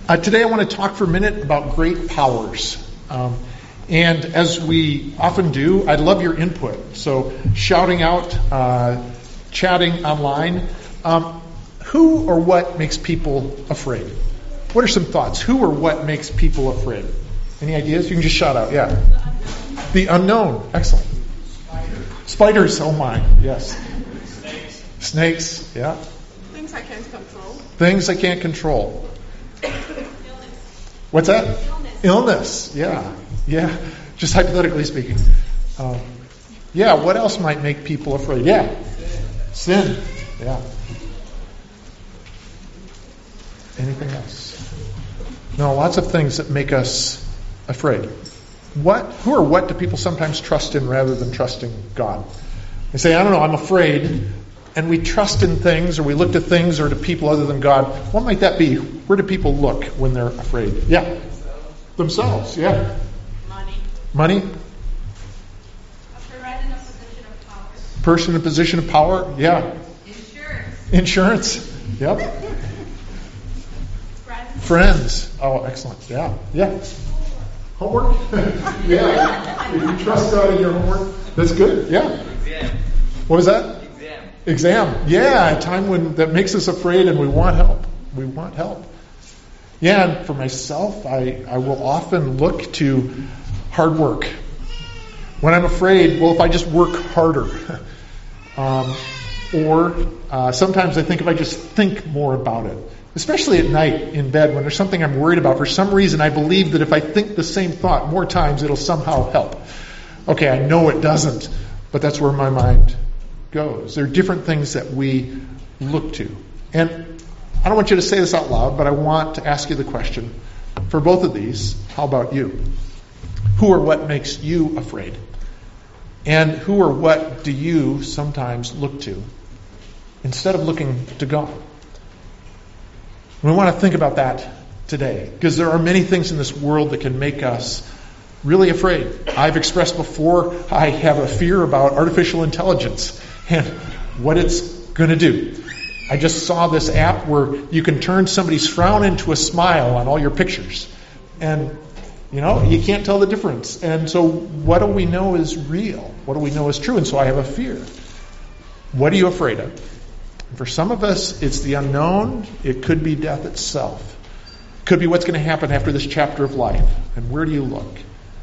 Today I want to talk for a minute about great powers. And as we often do, I'd love your input. So shouting out, chatting online. Who or what makes people afraid? What are some thoughts? Who or what makes people afraid? Any ideas? You can just shout out. Yeah. The unknown. Excellent. Spiders. Oh my. Yes. Snakes. Yeah. Things I can't control. Things I can't control. What's that? Illness. Yeah. Yeah. Just hypothetically speaking. Yeah. What else might make people afraid? Yeah. Sin. Yeah. Anything else? No, lots of things that make us afraid. Who or what do people sometimes trust in rather than trusting God? They say, I don't know, I'm afraid. And we trust in things, or we look to things or to people other than God. What might that be? Where do people look when they're afraid? Yeah. Themselves, yeah. Money? Person in a position of power? Yeah. Insurance? Yep. Friends. Oh, excellent. Yeah. Yeah. Homework? Yeah. If you trust God in your homework, that's good. Yeah. Exam. What was that? Exam. Yeah, a time when that makes us afraid and we want help. We want help. Yeah, and for myself, I will often look to hard work. When I'm afraid, well, if I just work harder. Or sometimes I think if I just think more about it. Especially at night in bed when there's something I'm worried about. For some reason, I believe that if I think the same thought more times, it'll somehow help. Okay, I know it doesn't, but that's where my mind goes. There are different things that we look to. And I don't want you to say this out loud, but I want to ask you the question. For both of these, how about you? Who or what makes you afraid? And who or what do you sometimes look to instead of looking to God? We want to think about that today, because there are many things in this world that can make us really afraid. I've expressed before, I have a fear about artificial intelligence and what it's going to do. I just saw this app where you can turn somebody's frown into a smile on all your pictures. And, you can't tell the difference. And so what do we know is real? What do we know is true? And so I have a fear. What are you afraid of? For some of us, it's the unknown. It could be death itself. It could be what's going to happen after this chapter of life. And where do you look?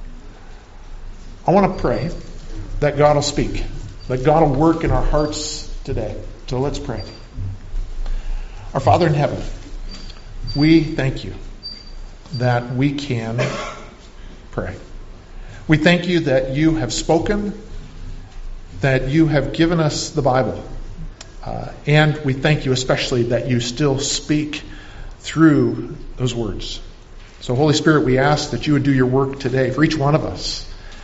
I want to pray that God will speak, that God will work in our hearts today. So let's pray. Our Father in heaven, we thank you that we can pray. We thank you that you have spoken, that you have given us the Bible. And we thank you especially that you still speak through those words. So Holy Spirit, we ask that you would do your work today for each one of us.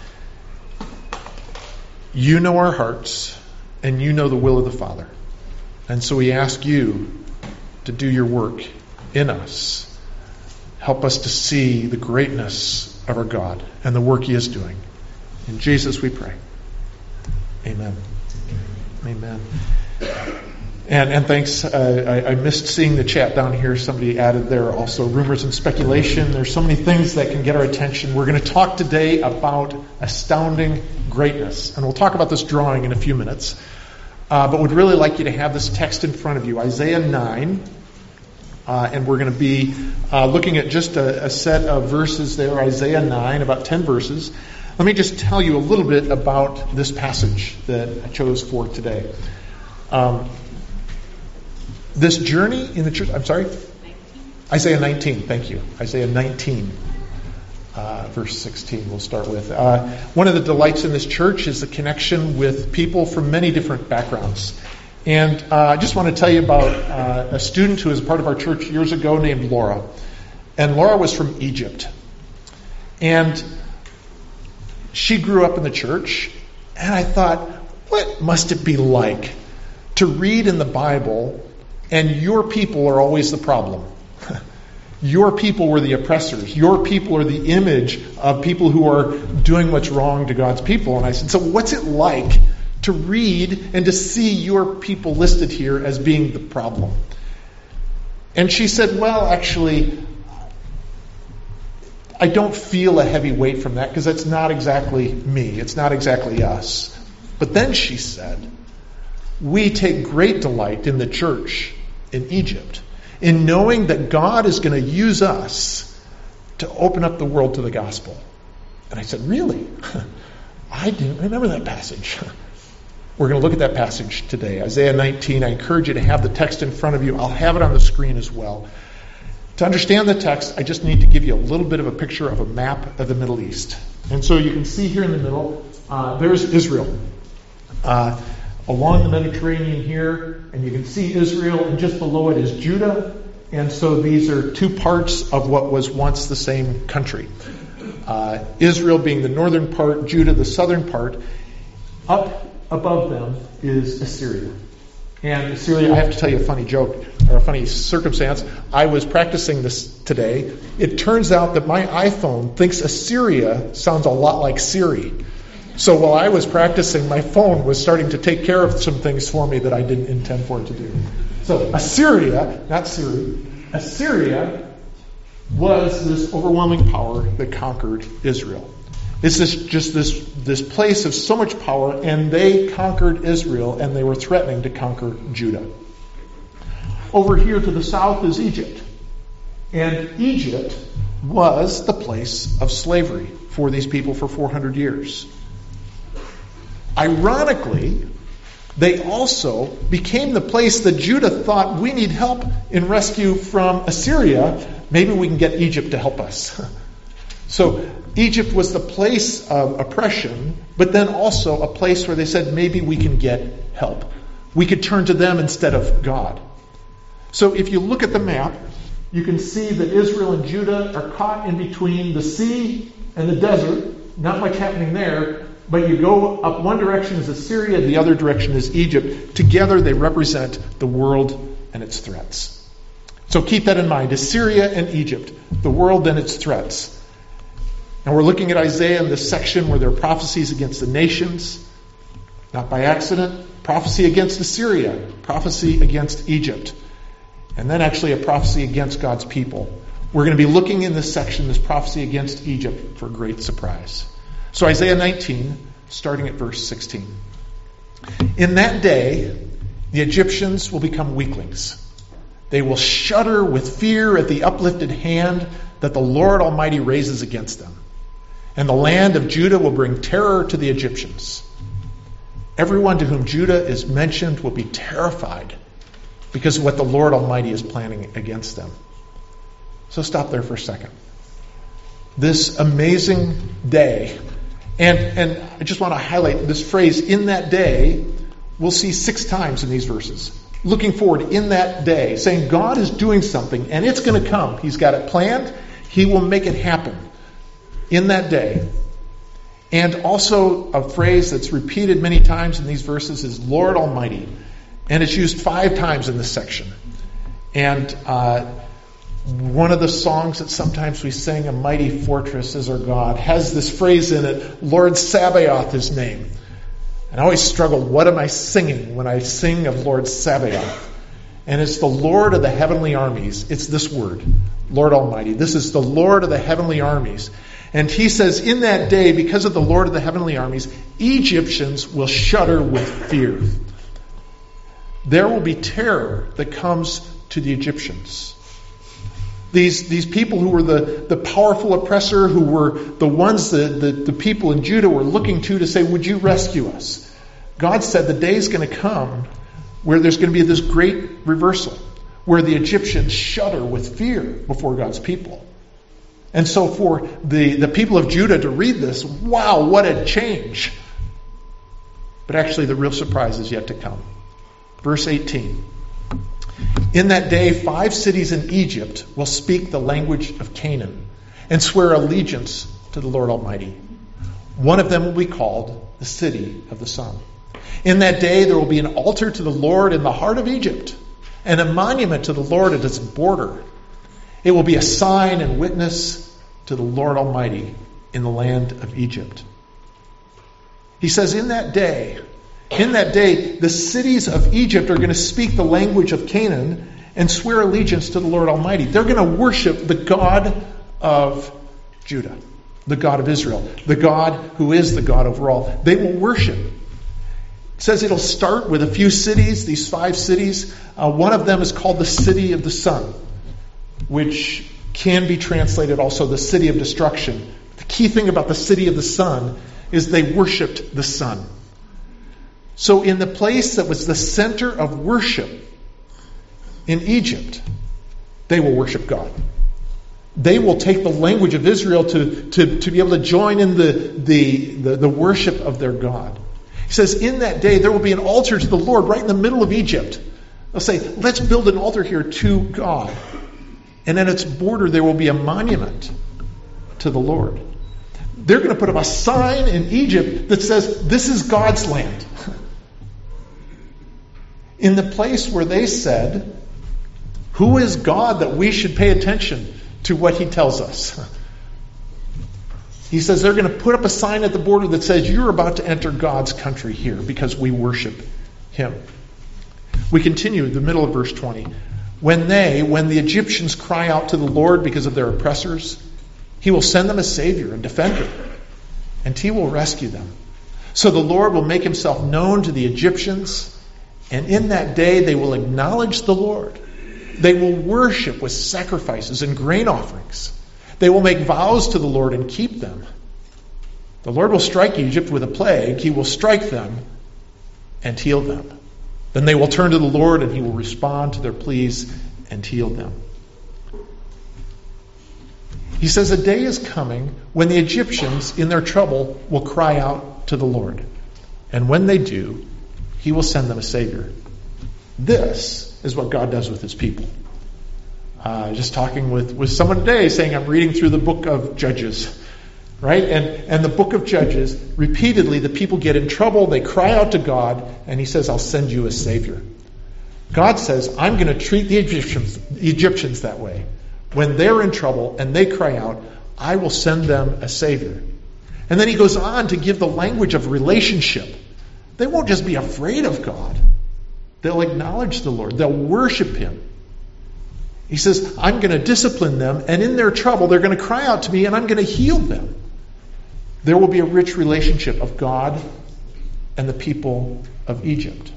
You know our hearts and you know the will of the Father. And so we ask you to do your work in us. Help us to see the greatness of our God and the work he is doing. In Jesus we pray. Amen. Amen. And thanks. I missed seeing the chat down here. Somebody added there also rumors and speculation. There's so many things that can get our attention. We're going to talk today about astounding greatness. And we'll talk about this drawing in a few minutes. But would really like you to have this text in front of you. Isaiah 9. And we're going to be looking at just a set of verses there. Isaiah 9, about 10 verses. Let me just tell you a little bit about this passage that I chose for today. This journey in the church, 19. Isaiah 19, thank you. Isaiah 19, verse 16 we'll start with. One of the delights in this church is the connection with people from many different backgrounds. And I just want to tell you about a student who was a part of our church years ago named Laura. And Laura was from Egypt. And she grew up in the church. And I thought, what must it be like to read in the Bible and your people are always the problem? Your people were the oppressors. Your people are the image of people who are doing what's wrong to God's people. And I said, so what's it like to read and to see your people listed here as being the problem? And she said, well, actually, I don't feel a heavy weight from that because that's not exactly me. It's not exactly us. But then she said, we take great delight in the church in Egypt, in knowing that God is going to use us to open up the world to the gospel. And I said, really? I didn't remember that passage. We're going to look at that passage today, Isaiah 19. I encourage you to have the text in front of you. I'll have it on the screen as well. To understand the text, I just need to give you a little bit of a picture of a map of the Middle East. And so you can see here in the middle, there's Israel. Along the Mediterranean here, and you can see Israel, and just below it is Judah. And so these are two parts of what was once the same country. Israel being the northern part, Judah the southern part. Up above them is Assyria. And Assyria, I have to tell you a funny joke, or a funny circumstance. I was practicing this today. It turns out that my iPhone thinks Assyria sounds a lot like Siri. So while I was practicing, my phone was starting to take care of some things for me that I didn't intend for it to do. So Assyria, not Siri, Assyria was this overwhelming power that conquered Israel. It's this place of so much power, and they conquered Israel, and they were threatening to conquer Judah. Over here to the south is Egypt. And Egypt was the place of slavery for these people for 400 years. Ironically, they also became the place that Judah thought, we need help in rescue from Assyria. Maybe we can get Egypt to help us. So Egypt was the place of oppression, but then also a place where they said, maybe we can get help. We could turn to them instead of God. So if you look at the map, you can see that Israel and Judah are caught in between the sea and the desert. Not much happening there, but you go up one direction is Assyria, the other direction is Egypt. Together they represent the world and its threats. So keep that in mind. Assyria and Egypt, the world and its threats. And we're looking at Isaiah in this section where there are prophecies against the nations, not by accident. Prophecy against Assyria, prophecy against Egypt, and then actually a prophecy against God's people. We're going to be looking in this section, this prophecy against Egypt, for a great surprise. So Isaiah 19, starting at verse 16. In that day, the Egyptians will become weaklings. They will shudder with fear at the uplifted hand that the Lord Almighty raises against them. And the land of Judah will bring terror to the Egyptians. Everyone to whom Judah is mentioned will be terrified because of what the Lord Almighty is planning against them. So stop there for a second. This amazing day, and I just want to highlight this phrase, in that day, we'll see 6 times in these verses. Looking forward in that day, saying God is doing something and it's going to come. He's got it planned. He will make it happen in that day. And also a phrase that's repeated many times in these verses is Lord Almighty. And it's used 5 times in this section. And one of the songs that sometimes we sing, A Mighty Fortress is Our God, has this phrase in it, Lord Sabaoth, His name. And I always struggle, what am I singing when I sing of Lord Sabaoth? And it's the Lord of the heavenly armies. It's this word, Lord Almighty. This is the Lord of the heavenly armies. And he says, in that day, because of the Lord of the heavenly armies, Egyptians will shudder with fear. There will be terror that comes to the Egyptians. These people who were the powerful oppressor, who were the ones that the people in Judah were looking to say, would you rescue us? God said the day is going to come where there's going to be this great reversal, where the Egyptians shudder with fear before God's people. And so for the people of Judah to read this, wow, what a change. But actually the real surprise is yet to come. Verse 18. In that day, 5 cities in Egypt will speak the language of Canaan and swear allegiance to the Lord Almighty. One of them will be called the City of the Sun. In that day, there will be an altar to the Lord in the heart of Egypt and a monument to the Lord at its border. It will be a sign and witness to the Lord Almighty in the land of Egypt. He says, in that day, the cities of Egypt are going to speak the language of Canaan and swear allegiance to the Lord Almighty. They're going to worship the God of Judah, the God of Israel, the God who is the God over all. They will worship. It says it'll start with a few cities, these 5 cities. One of them is called the City of the Sun, which can be translated also the City of Destruction. The key thing about the City of the Sun is they worshipped the sun. So in the place that was the center of worship in Egypt, they will worship God. They will take the language of Israel to be able to join in the worship of their God. He says, in that day there will be an altar to the Lord right in the middle of Egypt. They'll say, let's build an altar here to God. And at its border there will be a monument to the Lord. They're going to put up a sign in Egypt that says, this is God's land. In the place where they said, who is God that we should pay attention to what he tells us? He says they're going to put up a sign at the border that says, you're about to enter God's country here because we worship him. We continue the middle of verse 20. When the Egyptians cry out to the Lord because of their oppressors, he will send them a savior and defender, and he will rescue them. So the Lord will make himself known to the Egyptians, and in that day they will acknowledge the Lord. They will worship with sacrifices and grain offerings. They will make vows to the Lord and keep them. The Lord will strike Egypt with a plague. He will strike them and heal them. Then they will turn to the Lord and he will respond to their pleas and heal them. He says a day is coming when the Egyptians in their trouble will cry out to the Lord. And when they do, he will send them a Savior. This is what God does with his people. Just talking with someone today saying, I'm reading through the book of Judges, right? And the book of Judges, repeatedly the people get in trouble, they cry out to God, and he says, I'll send you a Savior. God says, I'm going to treat the Egyptians that way. When they're in trouble and they cry out, I will send them a Savior. And then he goes on to give the language of relationship. They won't just be afraid of God. They'll acknowledge the Lord. They'll worship him. He says, I'm going to discipline them, and in their trouble, they're going to cry out to me, and I'm going to heal them. There will be a rich relationship of God and the people of Egypt.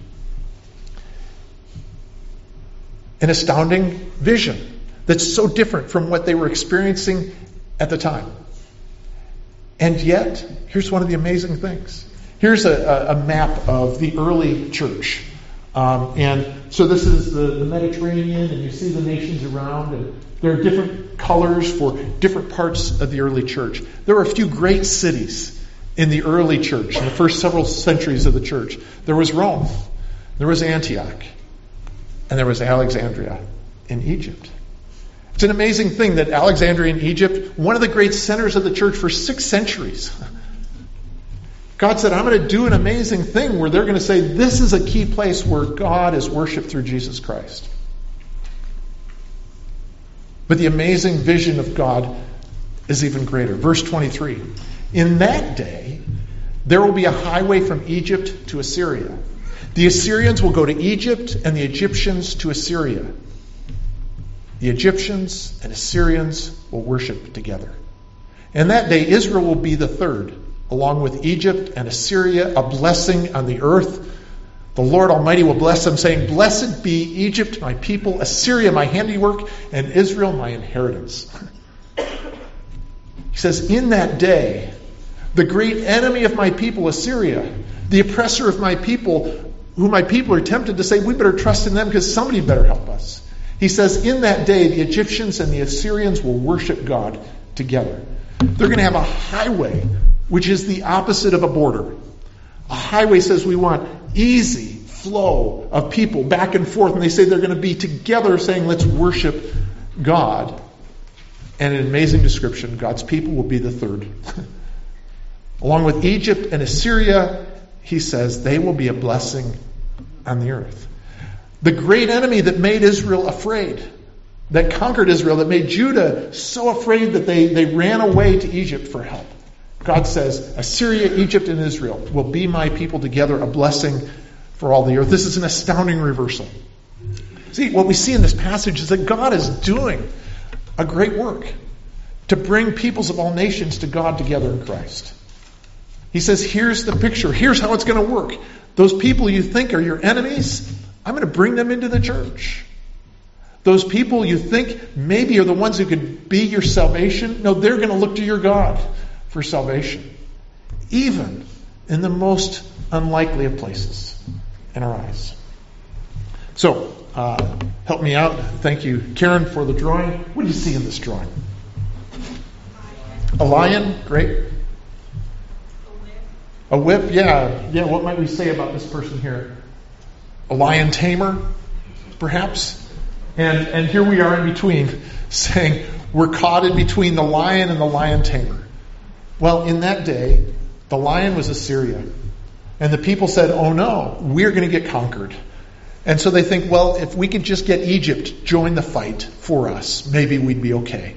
An astounding vision that's so different from what they were experiencing at the time. And yet, here's one of the amazing things. Here's a map of the early church. And so this is the Mediterranean, and you see the nations around, and there are different colors for different parts of the early church. There were a few great cities in the early church, in the first several centuries of the church. There was Rome, there was Antioch, and there was Alexandria in Egypt. It's an amazing thing that Alexandria in Egypt, one of the great centers of the church for 6 centuries. God said, I'm going to do an amazing thing where they're going to say, this is a key place where God is worshipped through Jesus Christ. But the amazing vision of God is even greater. Verse 23. In that day, there will be a highway from Egypt to Assyria. The Assyrians will go to Egypt, and the Egyptians to Assyria. The Egyptians and Assyrians will worship together. And that day, Israel will be the third, along with Egypt and Assyria, a blessing on the earth. The Lord Almighty will bless them, saying, Blessed be Egypt, my people, Assyria, my handiwork, and Israel, my inheritance. He says, in that day, the great enemy of my people, Assyria, the oppressor of my people, who my people are tempted to say, we better trust in them because somebody better help us. He says, in that day, the Egyptians and the Assyrians will worship God together. They're going to have a highway, which is the opposite of a border. A highway says we want easy flow of people back and forth, and they say they're going to be together saying, let's worship God. And an amazing description, God's people will be the third. Along with Egypt and Assyria, he says, they will be a blessing on the earth. The great enemy that made Israel afraid, that conquered Israel, that made Judah so afraid that they ran away to Egypt for help. God says, Assyria, Egypt, and Israel will be my people together, a blessing for all the earth. This is an astounding reversal. See, what we see in this passage is that God is doing a great work. to bring peoples of all nations to God together in Christ. He says, here's the picture. Here's how it's going to work. Those people you think are your enemies, I'm going to bring them into the church. Those people you think maybe are the ones who could be your salvation, no, they're going to look to your God for salvation. Even in the most unlikely of places in our eyes. So, help me out. Thank you, Karen, for the drawing. What do you see in this drawing? A lion? Great. A whip? Yeah. What might we say about this person here? A lion tamer, perhaps? And here we are in between, saying we're caught in between the lion and the lion tamer. Well, in that day, the lion was Assyria. And the people said, oh no, we're going to get conquered. And so they think, well, if we could just get Egypt join the fight for us, maybe we'd be okay.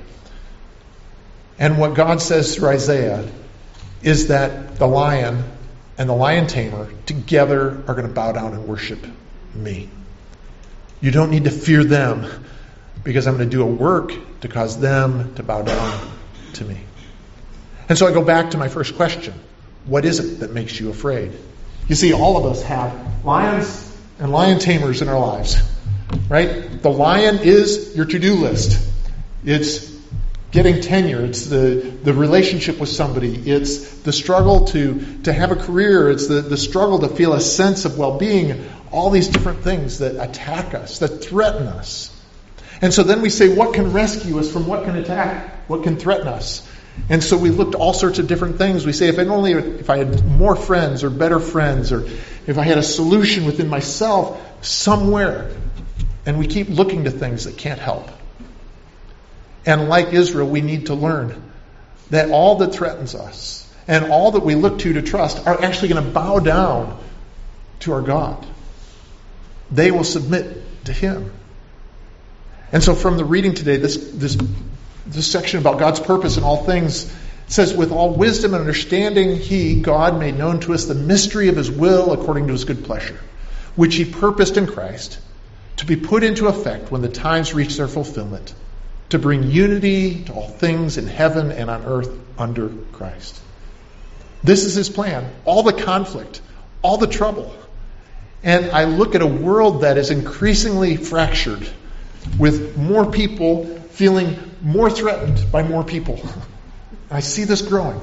And what God says through Isaiah is that the lion and the lion tamer together are going to bow down and worship me. You don't need to fear them because I'm going to do a work to cause them to bow down to me. And so I go back to my first question. What is it that makes you afraid? You see, all of us have lions and lion tamers in our lives, right? The lion is your to-do list. It's getting tenure. It's the relationship with somebody. It's the struggle to have a career. It's the struggle to feel a sense of well-being. All these different things that attack us, that threaten us. And so then we say, what can rescue us from what can attack, what can threaten us? And so we looked at all sorts of different things. We say, if I had more friends or better friends, or if I had a solution within myself somewhere. And we keep looking to things that can't help. And like Israel, we need to learn that all that threatens us and all that we look to trust are actually going to bow down to our God. They will submit to Him. And so from the reading today, this section about God's purpose in all things says, with all wisdom and understanding, He, God, made known to us the mystery of His will according to His good pleasure, which He purposed in Christ to be put into effect when the times reach their fulfillment, to bring unity to all things in heaven and on earth under Christ. This is His plan. All the conflict, all the trouble. And I look at a world that is increasingly fractured, with more people feeling more threatened by more people. I see this growing.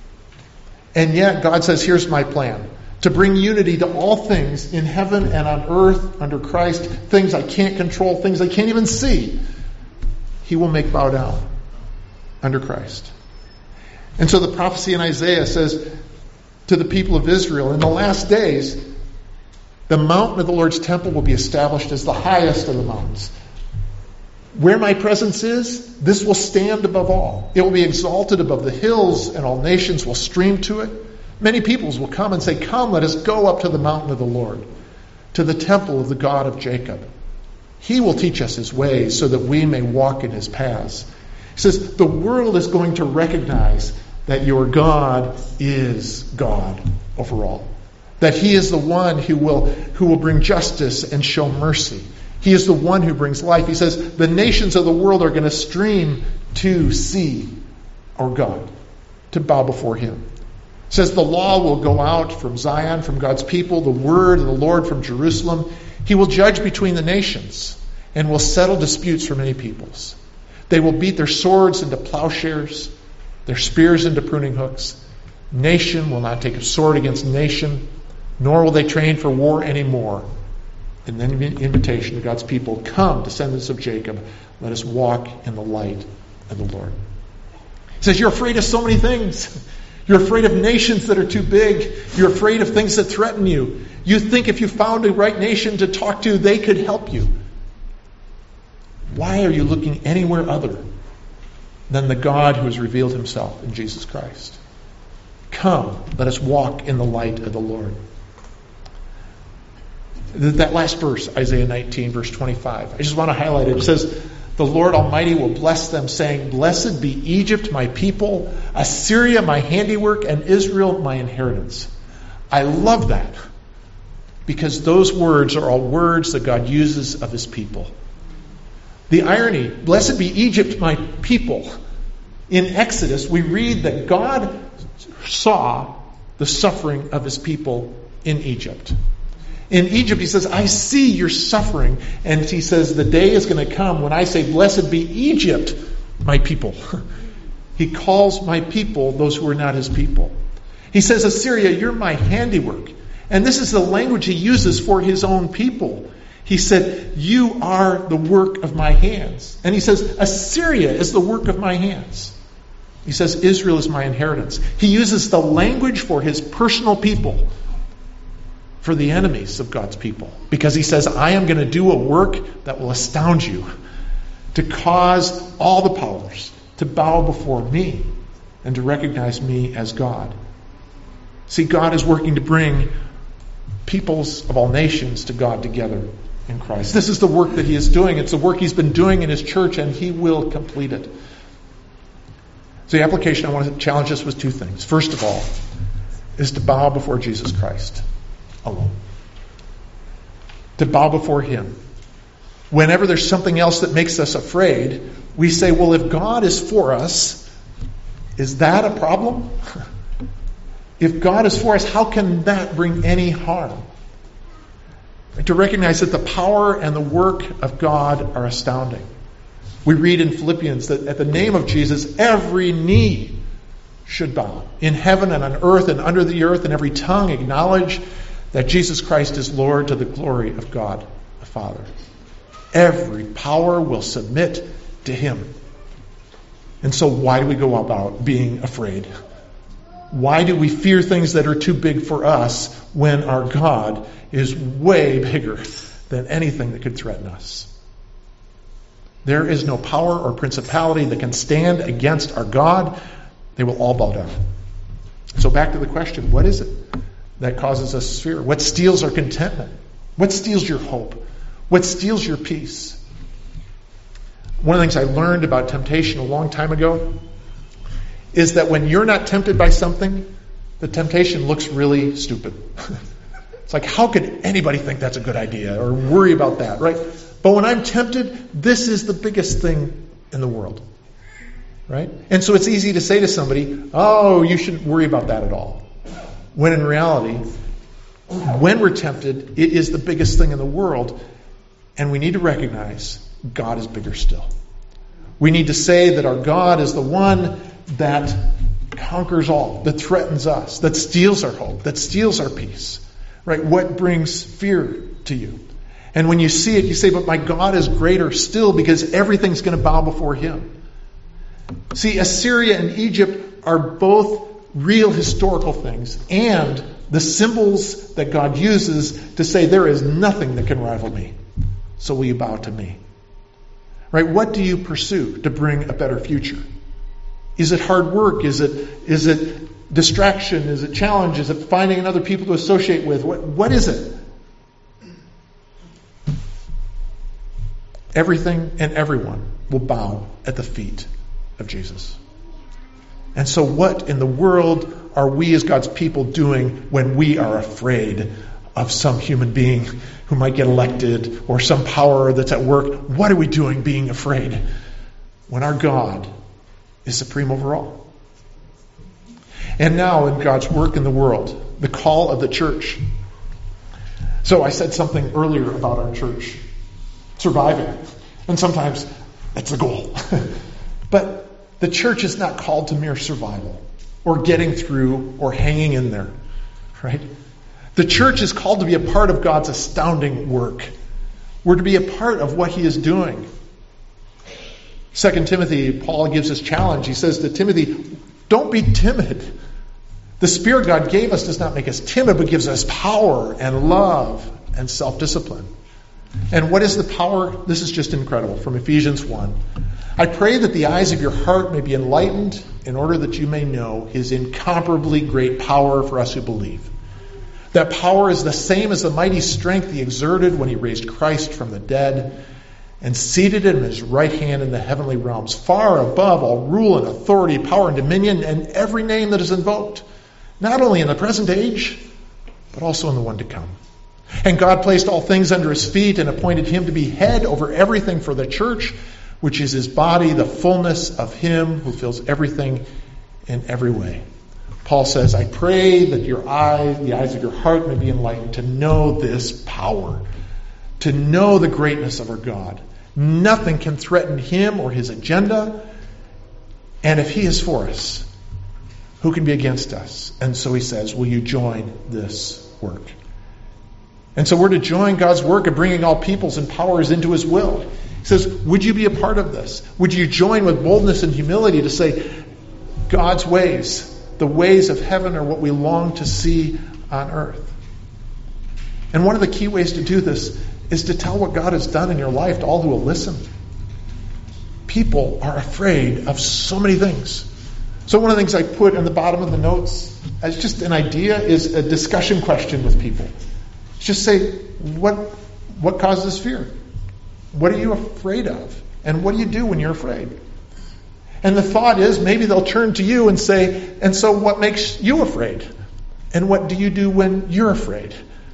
And yet God says, here's my plan. To bring unity to all things in heaven and on earth under Christ. Things I can't control, things I can't even see. He will make bow down under Christ. And so the prophecy in Isaiah says to the people of Israel, in the last days, the mountain of the Lord's temple will be established as the highest of the mountains. Where my presence is, this will stand above all. It will be exalted above the hills, and all nations will stream to it. Many peoples will come and say, come, let us go up to the mountain of the Lord, to the temple of the God of Jacob. He will teach us His ways so that we may walk in His paths. He says, the world is going to recognize that your God is God over all. That He is the one who will bring justice and show mercy. He is the one who brings life. He says, the nations of the world are going to stream to see our God, to bow before Him. He says, the law will go out from Zion, from God's people, the word of the Lord from Jerusalem. He will judge between the nations and will settle disputes for many peoples. They will beat their swords into plowshares, their spears into pruning hooks. Nation will not take a sword against nation, nor will they train for war anymore. And then the invitation to God's people, come, descendants of Jacob, let us walk in the light of the Lord. He says, you're afraid of so many things. You're afraid of nations that are too big. You're afraid of things that threaten you. You think if you found a right nation to talk to, they could help you. Why are you looking anywhere other than the God who has revealed Himself in Jesus Christ? Come, let us walk in the light of the Lord. That last verse, Isaiah 19, verse 25, I just want to highlight it. It says, the Lord Almighty will bless them, saying, blessed be Egypt, my people, Assyria, my handiwork, and Israel, my inheritance. I love that, because those words are all words that God uses of His people. The irony, blessed be Egypt, my people. In Exodus, we read that God saw the suffering of his people in Egypt. In Egypt, he says, I see your suffering. And he says, the day is going to come when I say, blessed be Egypt, my people. He calls my people those who are not his people. He says, Assyria, you're my handiwork. And this is the language he uses for his own people. He said, you are the work of my hands. And he says, Assyria is the work of my hands. He says, Israel is my inheritance. He uses the language for his personal people, for the enemies of God's people. Because he says, I am going to do a work that will astound you, to cause all the powers to bow before me and to recognize me as God. See, God is working to bring peoples of all nations to God together in Christ. This is the work that he is doing. It's the work he's been doing in his church, and he will complete it. So the application I want to challenge us with two things. First of all, is to bow before Jesus Christ alone. To bow before him. Whenever there's something else that makes us afraid, we say, well, if God is for us, is that a problem? If God is for us, how can that bring any harm? To recognize that the power and the work of God are astounding. We read in Philippians that at the name of Jesus, every knee should bow. In heaven and on earth and under the earth, and every tongue acknowledge that Jesus Christ is Lord, to the glory of God the Father. Every power will submit to him. And so why do we go about being afraid? Why do we fear things that are too big for us when our God is way bigger than anything that could threaten us? There is no power or principality that can stand against our God. They will all bow down. So back to the question, what is it that causes us fear? What steals our contentment? What steals your hope? What steals your peace? One of the things I learned about temptation a long time ago is that when you're not tempted by something, the temptation looks really stupid. It's like, how could anybody think that's a good idea or worry about that, right? But when I'm tempted, this is the biggest thing in the world, right? And so it's easy to say to somebody, oh, you shouldn't worry about that at all. When in reality, when we're tempted, it is the biggest thing in the world, and we need to recognize God is bigger still. We need to say that our God is the one that conquers all, that threatens us, that steals our hope, that steals our peace. Right? What brings fear to you? And when you see it, you say, but my God is greater still, because everything's going to bow before him. See, Assyria and Egypt are both real historical things and the symbols that God uses to say there is nothing that can rival me. So will you bow to me? Right? What do you pursue to bring a better future? Is it hard work? Is it distraction? Is it challenge? Is it finding other people to associate with? What is it? Everything and everyone will bow at the feet of Jesus. And so what in the world are we as God's people doing when we are afraid of some human being who might get elected or some power that's at work? What are we doing being afraid when our God is supreme over all? And now in God's work in the world, the call of the church. So I said something earlier about our church surviving. And sometimes that's the goal. But the church is not called to mere survival or getting through or hanging in there. Right? The church is called to be a part of God's astounding work. We're to be a part of what he is doing. 2 Timothy, Paul gives this challenge. He says to Timothy, don't be timid. The Spirit God gave us does not make us timid, but gives us power and love and self-discipline. And what is the power? This is just incredible. From Ephesians 1. I pray that the eyes of your heart may be enlightened in order that you may know his incomparably great power for us who believe. That power is the same as the mighty strength he exerted when he raised Christ from the dead and seated him at his right hand in the heavenly realms, far above all rule and authority, power and dominion, and every name that is invoked, not only in the present age, but also in the one to come. And God placed all things under his feet and appointed him to be head over everything for the church, which is his body, the fullness of him who fills everything in every way. Paul says, I pray that your eyes, the eyes of your heart may be enlightened to know this power, to know the greatness of our God. Nothing can threaten him or his agenda. And if he is for us, who can be against us? And so he says, will you join this work? And so we're to join God's work of bringing all peoples and powers into his will. He says, would you be a part of this? Would you join with boldness and humility to say, God's ways, the ways of heaven are what we long to see on earth? And one of the key ways to do this is to tell what God has done in your life to all who will listen. People are afraid of so many things. So one of the things I put in the bottom of the notes as just an idea is a discussion question with people. Just say, what causes fear? What are you afraid of? And what do you do when you're afraid? And the thought is maybe they'll turn to you and say, and so what makes you afraid? And what do you do when you're afraid?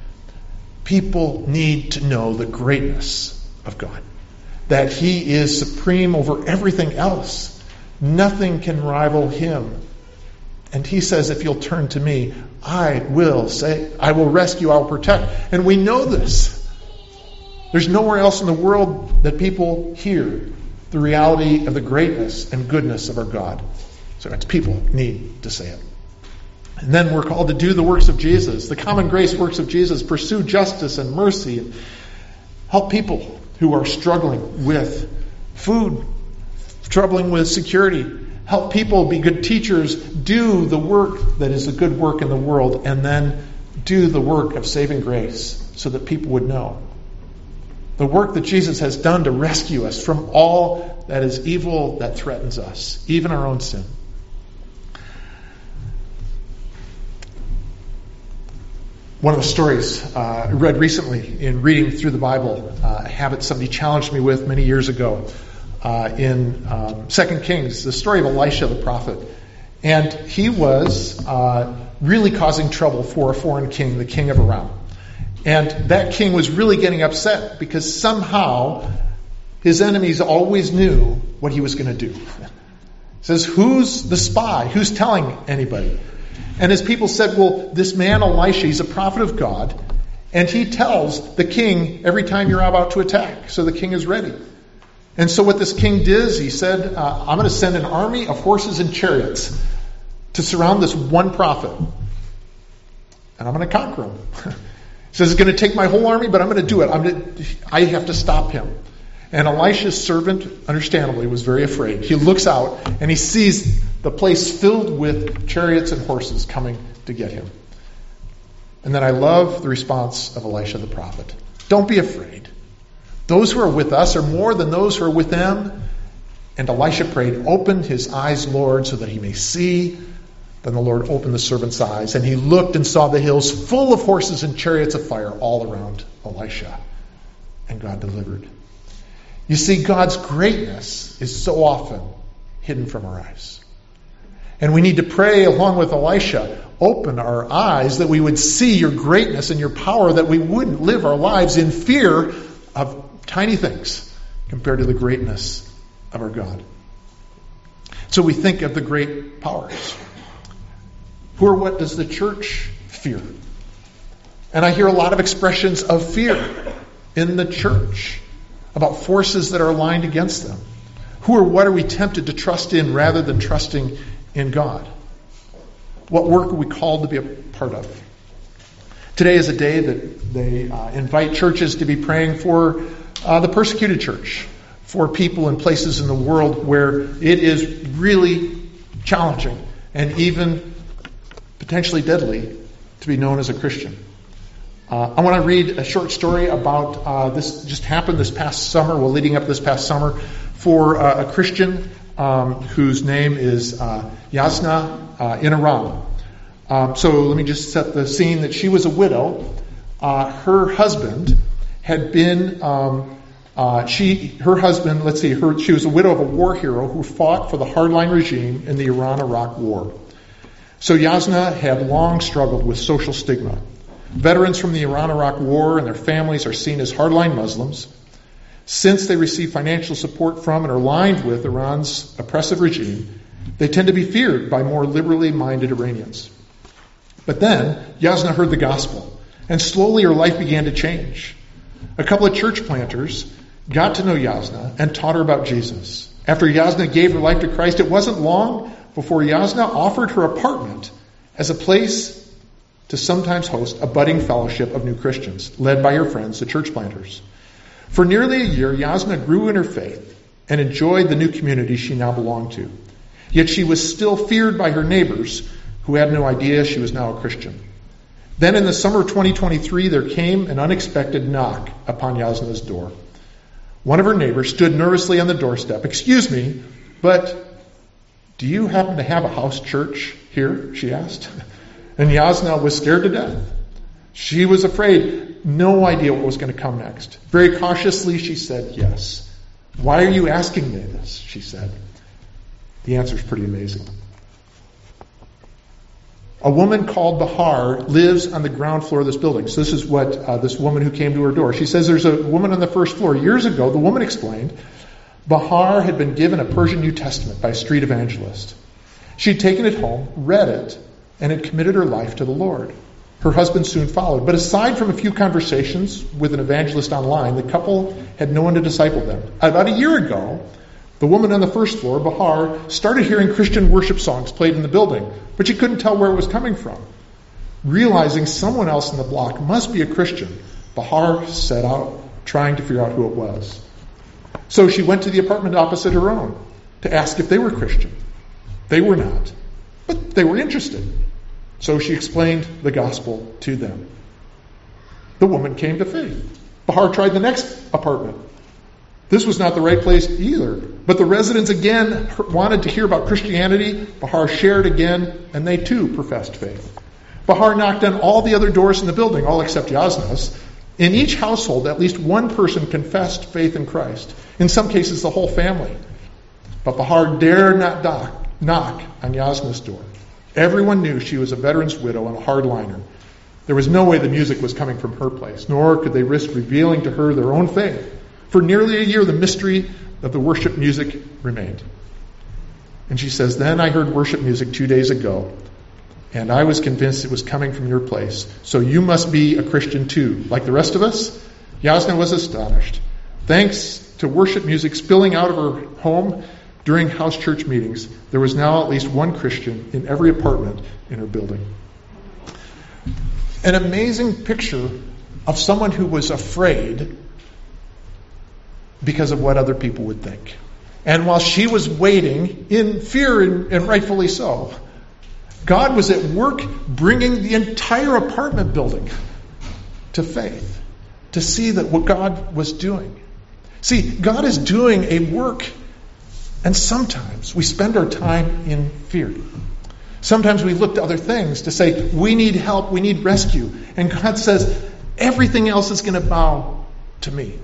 People need to know the greatness of God. That he is supreme over everything else. Nothing can rival him. And he says, if you'll turn to me, I will rescue, I will protect. And we know this. There's nowhere else in the world that people hear the reality of the greatness and goodness of our God. So it's people need to say it. And then we're called to do the works of Jesus, the common grace works of Jesus, pursue justice and mercy, and help people who are struggling with food, struggling with security. Help people be good teachers, do the work that is a good work in the world, and then do the work of saving grace so that people would know. The work that Jesus has done to rescue us from all that is evil that threatens us, even our own sin. One of the stories I read recently in reading through the Bible, a habit somebody challenged me with many years ago, in 2 Kings, the story of Elisha the prophet. And he was really causing trouble for a foreign king, the king of Aram. And that king was really getting upset because somehow his enemies always knew what he was going to do. He says, who's the spy? Who's telling anybody? And his people said, well, this man Elisha, he's a prophet of God, and he tells the king every time you're about to attack. So the king is ready. And so what this king did, he said, I'm going to send an army of horses and chariots to surround this one prophet. And I'm going to conquer him. He says, it's going to take my whole army, but I'm going to do it. I have to stop him. And Elisha's servant, understandably, was very afraid. He looks out and he sees the place filled with chariots and horses coming to get him. And then I love the response of Elisha the prophet. Don't be afraid. Those who are with us are more than those who are with them. And Elisha prayed, open his eyes, Lord, so that he may see. Then the Lord opened the servant's eyes, and he looked and saw the hills full of horses and chariots of fire all around Elisha. And God delivered. You see, God's greatness is so often hidden from our eyes. And we need to pray along with Elisha, open our eyes that we would see your greatness and your power, that we wouldn't live our lives in fear of tiny things compared to the greatness of our God. So we think of the great powers. Who or what does the church fear? And I hear a lot of expressions of fear in the church about forces that are aligned against them. Who or what are we tempted to trust in rather than trusting in God? What work are we called to be a part of? Today is a day that they invite churches to be praying for the persecuted church, for people in places in the world where it is really challenging and even potentially deadly to be known as a Christian. I want to read a short story about this just happened this past summer, leading up this past summer, for a Christian whose name is Yasna in Iran. So let me just set the scene that she was a widow. Her husband had been, she was a widow of a war hero who fought for the hardline regime in the Iran-Iraq War. So Yasna had long struggled with social stigma. Veterans from the Iran-Iraq War and their families are seen as hardline Muslims. Since they receive financial support from and are aligned with Iran's oppressive regime, they tend to be feared by more liberally minded Iranians. But then, Yasna heard the gospel, and slowly her life began to change. A couple of church planters got to know Yasna and taught her about Jesus. After Yasna gave her life to Christ, it wasn't long before Yasna offered her apartment as a place to sometimes host a budding fellowship of new Christians, led by her friends, the church planters. For nearly a year, Yasna grew in her faith and enjoyed the new community she now belonged to. Yet she was still feared by her neighbors, who had no idea she was now a Christian. Then in the summer of 2023, there came an unexpected knock upon Yasna's door. One of her neighbors stood nervously on the doorstep. "Excuse me, but do you happen to have a house church here?" she asked. And Yasna was scared to death. She was afraid, no idea what was going to come next. Very cautiously, she said, "Yes." "Why are you asking me this?" she said. The answer is pretty amazing. A woman called Bahar lives on the ground floor of this building. So this is what this woman who came to her door. She says there's a woman on the first floor. Years ago, the woman explained, Bahar had been given a Persian New Testament by a street evangelist. She'd taken it home, read it, and had committed her life to the Lord. Her husband soon followed. But aside from a few conversations with an evangelist online, the couple had no one to disciple them. About a year ago, the woman on the first floor, Bahar, started hearing Christian worship songs played in the building, but she couldn't tell where it was coming from. Realizing someone else in the block must be a Christian, Bahar set out trying to figure out who it was. So she went to the apartment opposite her own to ask if they were Christian. They were not, but they were interested. So she explained the gospel to them. The woman came to faith. Bahar tried the next apartment. This was not the right place either. But the residents again wanted to hear about Christianity. Bahar shared again, and they too professed faith. Bahar knocked on all the other doors in the building, all except Yasna's. In each household, at least one person confessed faith in Christ. In some cases, the whole family. But Bahar dared not knock on Yasna's door. Everyone knew she was a veteran's widow and a hardliner. There was no way the music was coming from her place, nor could they risk revealing to her their own faith. For nearly a year, the mystery of the worship music remained. And she says, "Then I heard worship music 2 days ago, and I was convinced it was coming from your place. So you must be a Christian too, like the rest of us?" Yasna was astonished. Thanks to worship music spilling out of her home during house church meetings, there was now at least one Christian in every apartment in her building. An amazing picture of someone who was afraid because of what other people would think. And while she was waiting in fear, and rightfully so, God was at work bringing the entire apartment building to faith, to see that what God was doing. See, God is doing a work, and sometimes we spend our time in fear. Sometimes we look to other things to say, we need help, we need rescue. And God says, everything else is going to bow to me.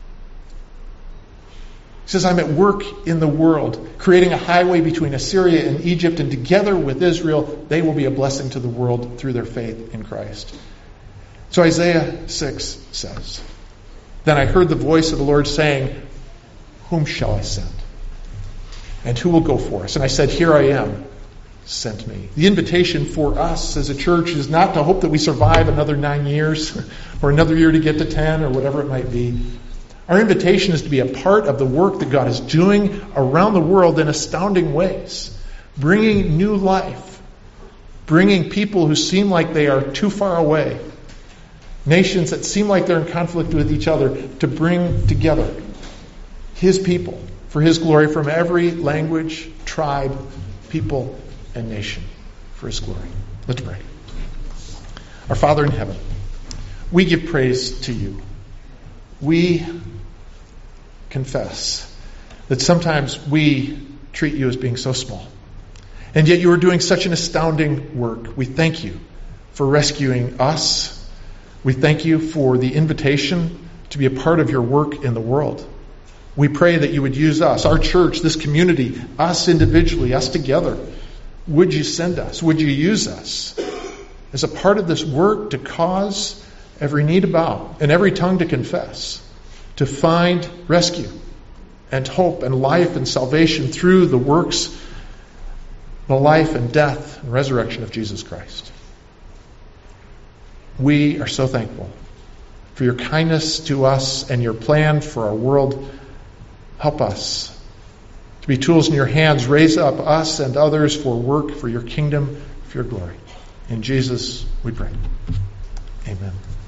He says, I'm at work in the world, creating a highway between Assyria and Egypt, and together with Israel, they will be a blessing to the world through their faith in Christ. So Isaiah 6 says, "Then I heard the voice of the Lord saying, whom shall I send? And who will go for us? And I said, here I am, sent me." The invitation for us as a church is not to hope that we survive another 9 years or another year to get to 10 or whatever it might be. Our invitation is to be a part of the work that God is doing around the world in astounding ways, bringing new life, bringing people who seem like they are too far away, nations that seem like they're in conflict with each other, to bring together His people for His glory from every language, tribe, people, and nation for His glory. Let's pray. Our Father in heaven, we give praise to You. We confess that sometimes we treat You as being so small. And yet You are doing such an astounding work. We thank You for rescuing us. We thank You for the invitation to be a part of Your work in the world. We pray that You would use us, our church, this community, us individually, us together. Would You send us? Would You use us as a part of this work to cause every knee to bow and every tongue to confess, to find rescue and hope and life and salvation through the works, the life and death and resurrection of Jesus Christ. We are so thankful for your kindness to us and your plan for our world. Help us to be tools in your hands. Raise up us and others for work for your kingdom, for your glory. In Jesus we pray. Amen.